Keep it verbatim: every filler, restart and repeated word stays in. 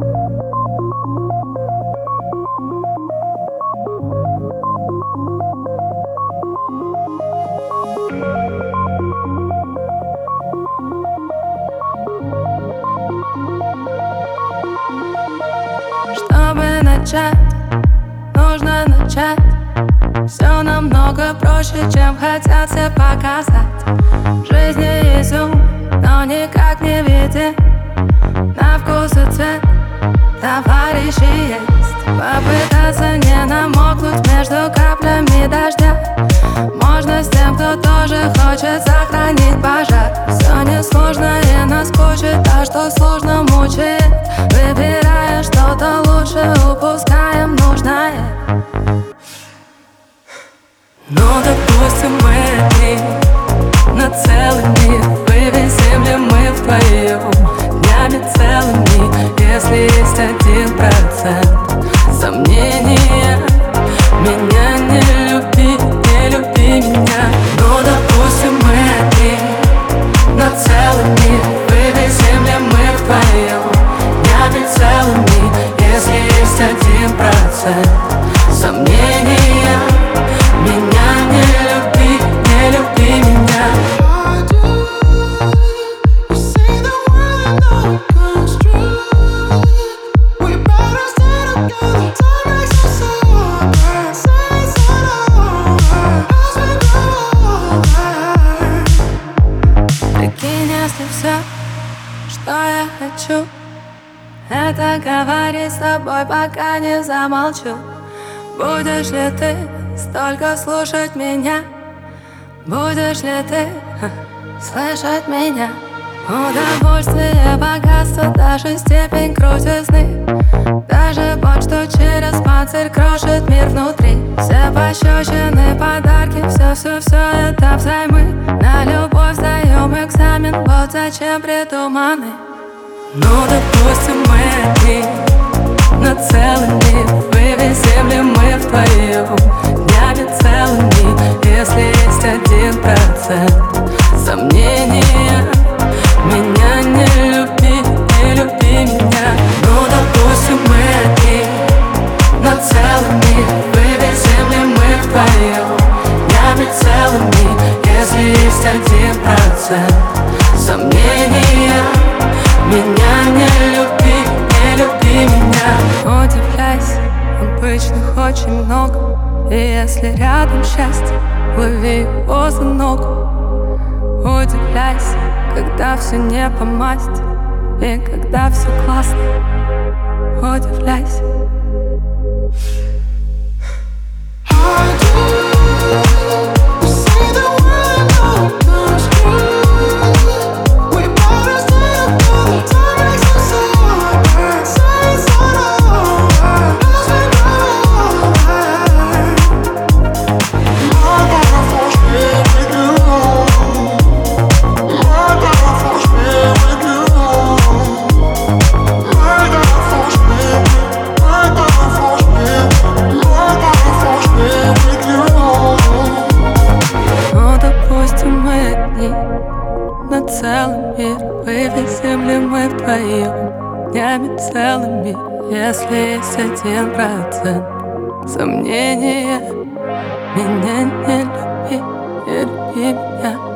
Чтобы начать, нужно начать. Все намного проще, чем хотят все показать. В жизни есть ум, но никак не виден. На вкус и цвет товарищи есть. Попытаться не намокнуть между каплями дождя. Можно с тем, кто тоже хочет сохранить пожар. Все несложно и наскучит, а что сложно мучает. Выбирая что-то лучше, упускаем нужное. Ну, допустим, мы одни на целый мир. Вывезем ли мы вдвоем днями целыми? Если есть один процент сомнения, меня не люби, не люби меня. Ну, допустим, мы одни на целый мир. Вывезем ли мы вдвоем днями целыми? Если есть один процент сомнения, меня не люби, не люби меня. Прикинь, если все, что я хочу, это говорить с тобой, пока не замолчу. Будешь ли ты столько слушать меня? Будешь ли ты ха, слышать меня? Удовольствие, богатство, даже степень крутизны. Даже боль, что через панцирь крошит мир внутри. Все пощечины, подарки, все-все-все это взаймы. На любовь сдаем экзамен, вот зачем придуманы. Ну, допустим, мы одни на целый мир. Вывезем ли мы вдвоем днями целыми? Если есть один процент сомнения, меня не люби, не люби меня. Ну, допустим, мы одни на целый мир. Вывезем ли мы вдвоем днями целыми? Если есть один процент сомнения, меня не люби, не люби меня. Удивляйся, обычных очень много. И если рядом счастье, лови его за ногу. Удивляйся, когда все не по масти, и когда все классно. Удивляйся. На целый мир. Вывезем ли мы вдвоем днями целыми? Если есть один процент сомнения, меня не люби, не люби меня.